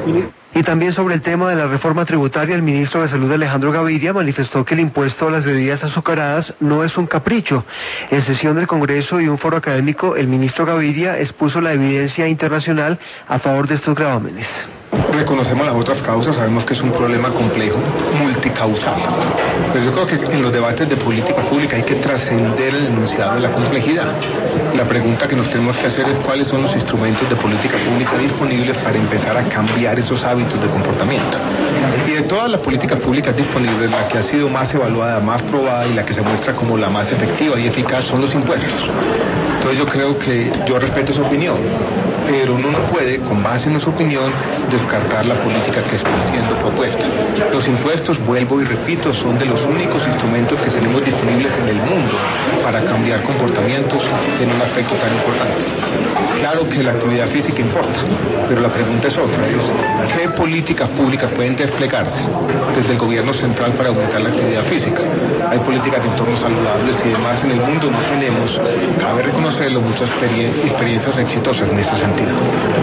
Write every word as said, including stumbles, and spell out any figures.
Y también sobre el tema de la reforma tributaria, el ministro de Salud Alejandro Gaviria manifestó que el impuesto a las bebidas azucaradas no es un capricho. En sesión del Congreso y un foro académico, el ministro Gaviria expuso la evidencia internacional a favor de estos gravámenes. Reconocemos las otras causas, sabemos que es un problema complejo, multicausal. Pero yo creo que en los debates de política pública hay que trascender el enunciado de la complejidad. La pregunta que nos tenemos que hacer es cuáles son los instrumentos de política pública disponibles para empezar a cambiar esos hábitos de comportamiento. Y de todas las políticas públicas disponibles, la que ha sido más evaluada, más probada y la que se muestra como la más efectiva y eficaz son los impuestos. Entonces yo creo que yo respeto su opinión, pero uno no puede, con base en su opinión, descartar la política que está siendo propuesta. Los impuestos, vuelvo y repito, son de los únicos instrumentos que tenemos disponibles en el mundo para cambiar comportamientos en un aspecto tan importante. Claro que la actividad física importa, pero la pregunta es otra, es ¿qué políticas públicas pueden desplegarse desde el gobierno central para aumentar la actividad física? Hay políticas de entornos saludables y demás en el mundo, no tenemos, cabe reconocerlo, muchas experien- experiencias exitosas en este sentido.